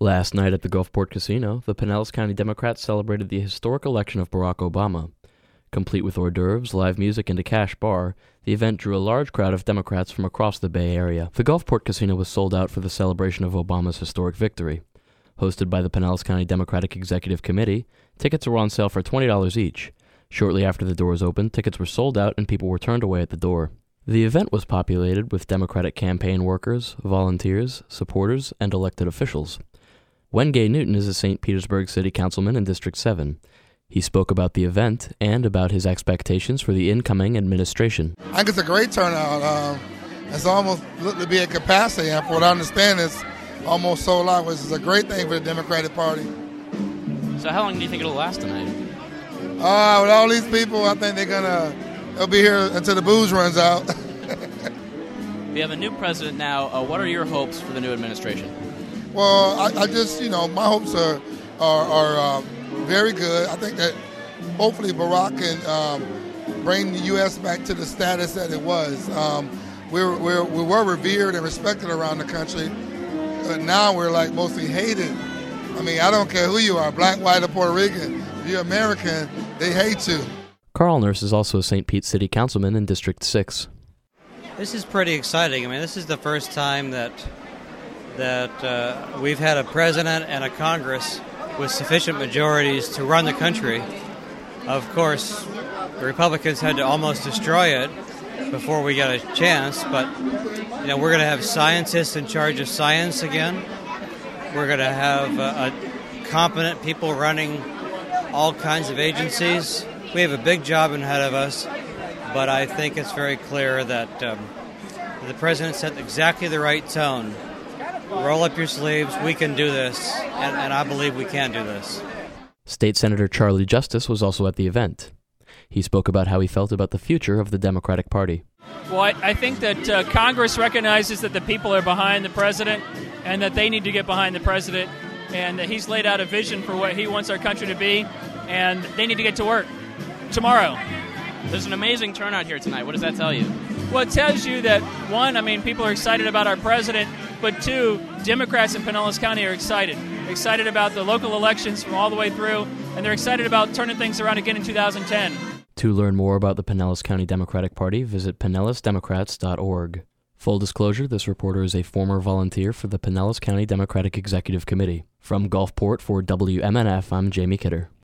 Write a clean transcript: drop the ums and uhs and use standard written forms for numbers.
Last night at the Gulfport Casino, the Pinellas County Democrats celebrated the historic election of Barack Obama. Complete with hors d'oeuvres, live music, and a cash bar, the event drew a large crowd of Democrats from across the Bay Area. The Gulfport Casino was sold out for the celebration of Obama's historic victory. Hosted by the Pinellas County Democratic Executive Committee, tickets were on sale for $20 each. Shortly after the doors opened, tickets were sold out and people were turned away at the door. The event was populated with Democratic campaign workers, volunteers, supporters, and elected officials. Wengay Newton is a St. Petersburg City Councilman in District 7. He spoke about the event and about his expectations for the incoming administration. I think it's a great turnout. It's almost looked to be at capacity, and for what I understand, it's almost sold out, which is a great thing for the Democratic Party. So how long do you think it'll last tonight? With all these people, I think they'll be here until the booze runs out. We have a new president now. What are your hopes for the new administration? Well, I just, my hopes are very good. I think that hopefully Barack can bring the U.S. back to the status that it was. We were revered and respected around the country, but now we're like mostly hated. I mean, I don't care who you are, black, white, or Puerto Rican. If you're American, they hate you. Carl Nurse is also a St. Pete City Councilman in District 6. This is pretty exciting. I mean, this is the first time that we've had a president and a Congress with sufficient majorities to run the country. Of course, the Republicans had to almost destroy it before we got a chance, but we're going to have scientists in charge of science again. We're going to have competent people running all kinds of agencies. We have a big job ahead of us, but I think it's very clear that the president set exactly the right tone. Roll up your sleeves, we can do this, and I believe we can do this. State Senator Charlie Justice was also at the event. He spoke about how he felt about the future of the Democratic Party. Well, I think that Congress recognizes that the people are behind the president and that they need to get behind the president, and that he's laid out a vision for what he wants our country to be, and they need to get to work tomorrow. There's an amazing turnout here tonight. What does that tell you? Well, it tells you that, one, people are excited about our president, but two, Democrats in Pinellas County are excited about the local elections from all the way through, and they're excited about turning things around again in 2010. To learn more about the Pinellas County Democratic Party, visit PinellasDemocrats.org. Full disclosure, this reporter is a former volunteer for the Pinellas County Democratic Executive Committee. From Gulfport for WMNF, I'm Jamie Kidder.